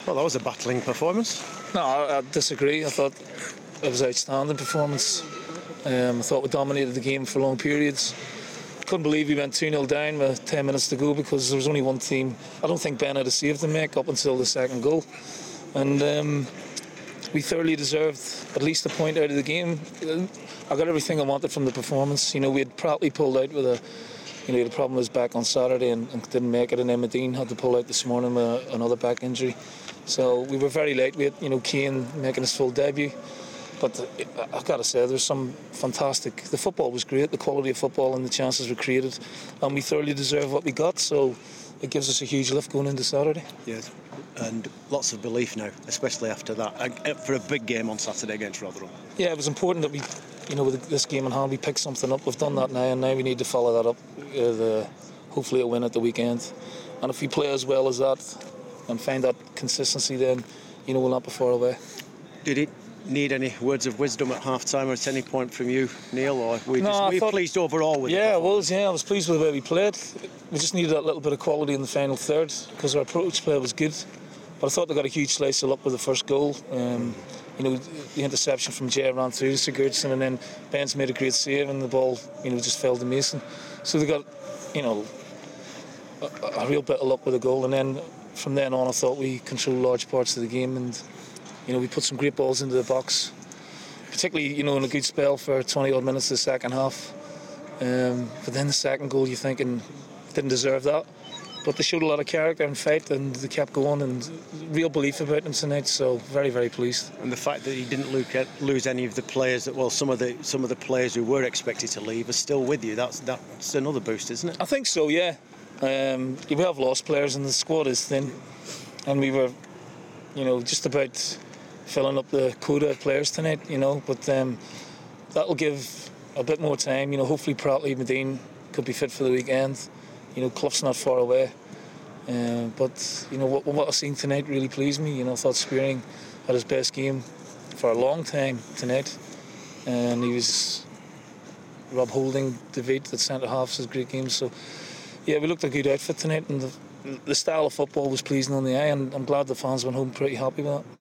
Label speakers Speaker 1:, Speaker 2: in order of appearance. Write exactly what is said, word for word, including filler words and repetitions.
Speaker 1: Well, that was a battling performance.
Speaker 2: No, I, I disagree. I thought it was an outstanding performance. Um, I thought we dominated the game for long periods. Couldn't believe we went two nil down with ten minutes to go because there was only one team. I don't think Ben had a save to make up until the second goal. And um, we thoroughly deserved at least a point out of the game. I got everything I wanted from the performance. You know, we had probably pulled out with a, you know, the problem was back on Saturday and, and didn't make it, and then Medine had to pull out this morning with a, another back injury. So we were very late. We had, you know, Kane making his full debut. But I've got to say, there's some fantastic... The football was great, the quality of football and the chances were created. And we thoroughly deserve what we got, so it gives us a huge lift going into Saturday.
Speaker 1: Yes, and lots of belief now, especially after that, for a big game on Saturday against Rotherham.
Speaker 2: Yeah, it was important that we, you know, with this game in hand, we picked something up. We've done that now, and now we need to follow that up with uh, hopefully a win at the weekend. And if we play as well as that and find that consistency, then, you know, we'll not be far away.
Speaker 1: Did it need any words of wisdom at half-time or at any point from you, Neil, or were you,
Speaker 2: no,
Speaker 1: just, were you
Speaker 2: thought,
Speaker 1: pleased overall with it?
Speaker 2: Yeah, I was, yeah, I was pleased with the way we played. We just needed that little bit of quality in the final third because our approach play was good. But I thought they got a huge slice of luck with the first goal. Um, you know, the interception from Jay ran through to Sigurdsson, and then Ben's made a great save and the ball, you know, just fell to Mason. So they got, you know, a, a real bit of luck with the goal, and then from then on I thought we controlled large parts of the game, and you know, we put some great balls into the box, particularly, you know, in a good spell for twenty odd minutes of the second half. Um, but then the second goal, you're thinking, didn't deserve that. But they showed a lot of character and fight, and they kept going, and real belief about them tonight. So very, very pleased.
Speaker 1: And the fact that he didn't lose any of the players that, well, some of the some of the players who were expected to leave are still with you. That's that's another boost, isn't it?
Speaker 2: I think so. Yeah. Um, we have lost players, and the squad is thin, and we were, you know, just about filling up the quota of players tonight, you know, but um, that'll give a bit more time. You know, hopefully Pratley, Medine could be fit for the weekend. You know, Clough's not far away. Uh, but, you know, what, what I've seen tonight really pleased me. You know, I thought Spearing had his best game for a long time tonight. And he was... Rob Holding, David, at centre-half, is great games. So, yeah, we looked a good outfit tonight, and the, the style of football was pleasing on the eye, and I'm glad the fans went home pretty happy with that.